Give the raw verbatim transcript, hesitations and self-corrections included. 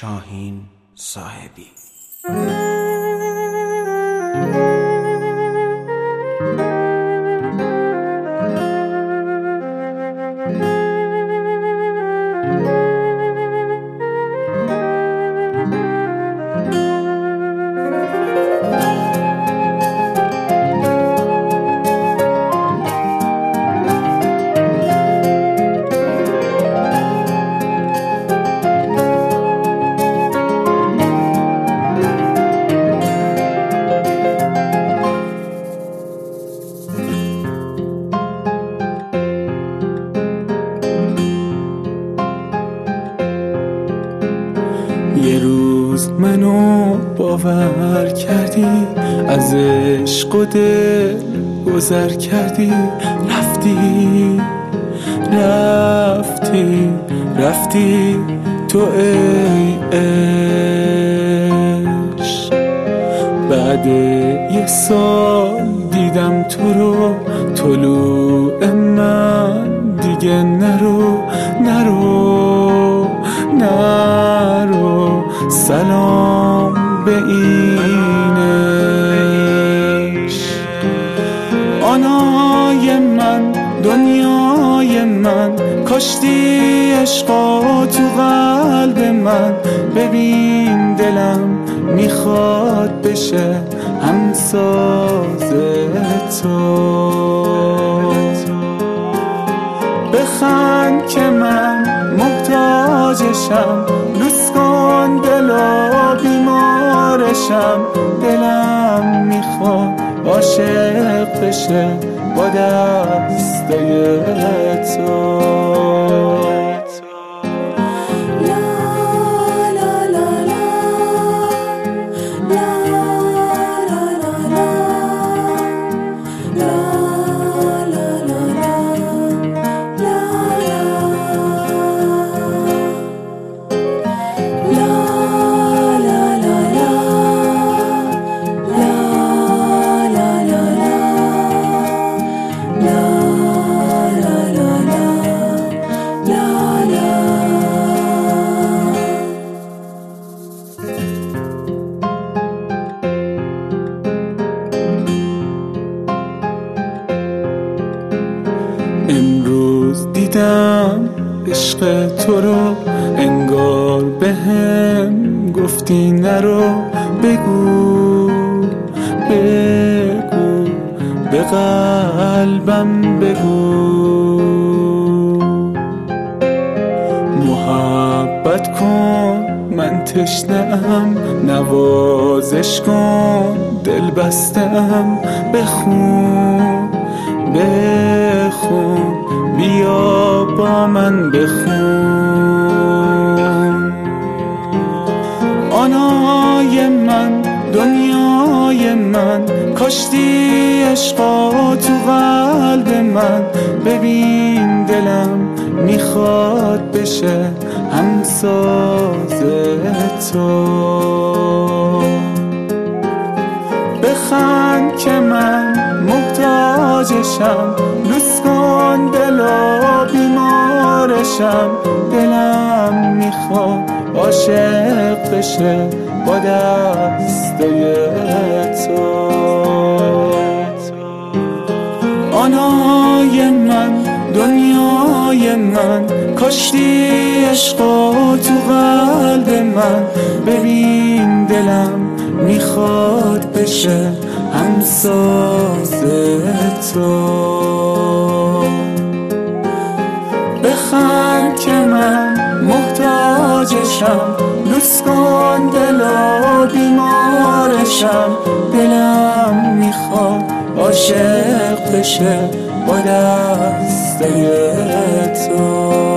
شاهین صاحبی. یه روز منو باور کردی، از عشق و دل گذر کردی، رفتی رفتی رفتی تو ای عشق. بعد یه سال دیدم تو رو، طلوع من دیگه نرو نرو نرو، سلام به این عشق. آنای من دنیای من، کاشتی عشقا تو قلب من. ببین دلم میخواد بشه همساز تو. بخند که من محتاجشم، لوس کن دلو بیمارشم. دلم میخواد عاشق بشه با دسته تو. امروز دیدم عشق تو رو، انگار بهم گفتی نرو. بگو بگو به قلبم بگو، محبت کن من تشنه‌ام، نوازش کن دل بسته‌ام. بخون بخون بیا با من بخون. آنای من دنیای من، کاشتی عشقا تو قلب من. ببین دلم میخواد بشه همساز تو. بخند که من محتاجشم، لوس کن دلو بیمارشم. دلم میخواد عاشق بشه با دسته تو. آنای من دنیای من، کاشتی عشقا تو قلب من. ببین دلم میخواد بشه همساز تو. بخند که من محتاجشم، لوس کن دلو بیمارشم. دلم میخواد عاشق بشه با دسته تو.